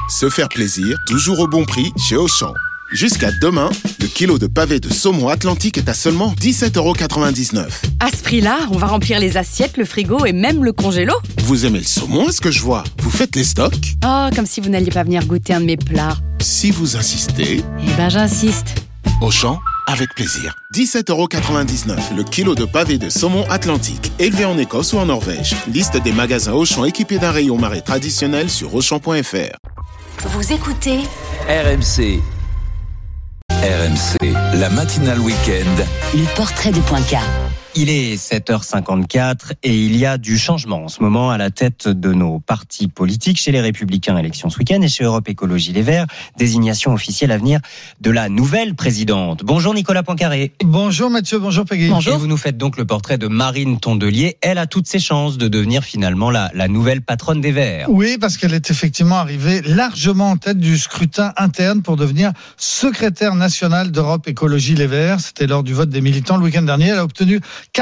Se faire plaisir, toujours au bon prix chez Auchan. Jusqu'à demain, le kilo de pavés de saumon Atlantique est à seulement 17,99€. À ce prix-là, on va remplir les assiettes, le frigo et même le congélo. Vous aimez le saumon, est-ce que je vois? Vous faites les stocks? Oh, comme si vous n'alliez pas venir goûter un de mes plats. Si vous insistez... Eh ben, j'insiste. Auchan, avec plaisir. 17,99€ le kilo de pavés de saumon Atlantique, élevé en Écosse ou en Norvège. Liste des magasins Auchan équipés d'un rayon marée traditionnel sur Auchan.fr. Vous écoutez RMC. RMC, la matinale week-end. Le portrait de Poincaré. Il est 7h54 et il y a du changement en ce moment à la tête de nos partis politiques. Chez les Républicains, élection ce week-end, et chez Europe Écologie Les Verts, désignation officielle à venir de la nouvelle présidente. Bonjour Nicolas Poincaré. Bonjour Mathieu, bonjour Peggy. Bonjour. Et vous nous faites donc le portrait de Marine Tondelier. Elle a toutes ses chances de devenir finalement la nouvelle patronne des Verts. Oui, parce qu'elle est effectivement arrivée largement en tête du scrutin interne pour devenir secrétaire nationale d'Europe Écologie Les Verts. C'était lors du vote des militants le week-end dernier. Elle a obtenu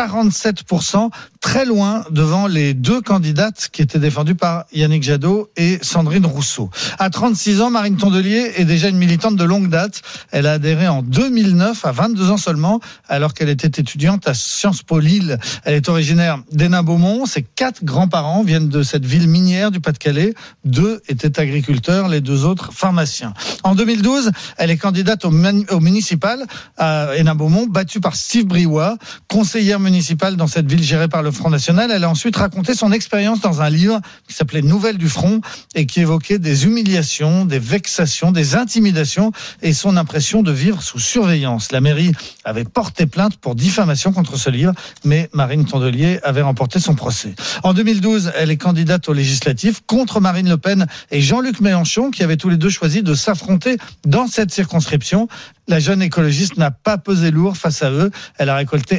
47%, très loin devant les deux candidates qui étaient défendues par Yannick Jadot et Sandrine Rousseau. À 36 ans, Marine Tondelier est déjà une militante de longue date. Elle a adhéré en 2009, à 22 ans seulement, alors qu'elle était étudiante à Sciences Po Lille. Elle est originaire d'Hénin-Beaumont. Ses 4 grands-parents viennent de cette ville minière du Pas-de-Calais. 2 étaient agriculteurs, les 2 autres pharmaciens. En 2012, elle est candidate au municipal à Hénin-Beaumont, battue par Steve Briouat, conseillère municipale dans cette ville gérée par le Front National. Elle a ensuite raconté son expérience dans un livre qui s'appelait Nouvelles du Front et qui évoquait des humiliations, des vexations, des intimidations et son impression de vivre sous surveillance. La mairie avait porté plainte pour diffamation contre ce livre, mais Marine Tondelier avait remporté son procès. En 2012, elle est candidate aux législatives contre Marine Le Pen et Jean-Luc Mélenchon, qui avaient tous les deux choisi de s'affronter dans cette circonscription. La jeune écologiste n'a pas pesé lourd face à eux. Elle a récolté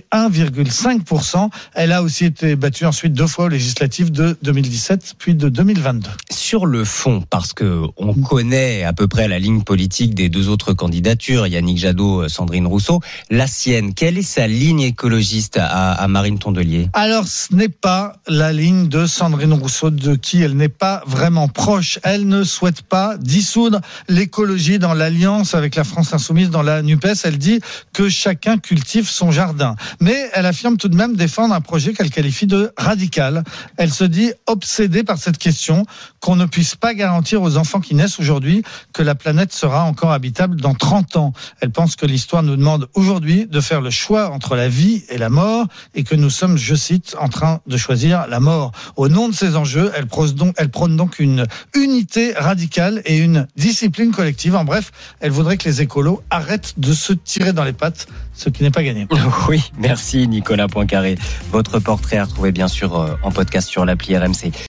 1,5%. Elle a aussi été battue ensuite 2 fois aux législatives de 2017 puis de 2022. Sur le fond, parce que on connaît à peu près la ligne politique des 2 autres candidatures, Yannick Jadot, Sandrine Rousseau, la sienne, quelle est sa ligne écologiste à Marine Tondelier? Alors, ce n'est pas la ligne de Sandrine Rousseau, de qui elle n'est pas vraiment proche. Elle ne souhaite pas dissoudre l'écologie dans l'alliance avec la France Insoumise dans la NUPES. Elle dit que chacun cultive son jardin. Mais elle affirme tout de même défendre un projet qu'elle qualifie de radical. Elle se dit obsédée par cette question, qu'on ne puisse pas garantir aux enfants qui naissent aujourd'hui que la planète sera encore habitable dans 30 ans. Elle pense que l'histoire nous demande aujourd'hui de faire le choix entre la vie et la mort et que nous sommes, je cite, en train de choisir la mort. Au nom de ces enjeux, elle prône donc une unité radicale et une discipline collective. En bref, elle voudrait que les écolos arrêtent de se tirer dans les pattes, ce qui n'est pas gagné. Oui, merci Nicolas Poincaré. Votre portrait à retrouver bien sûr en podcast sur l'appli RMC.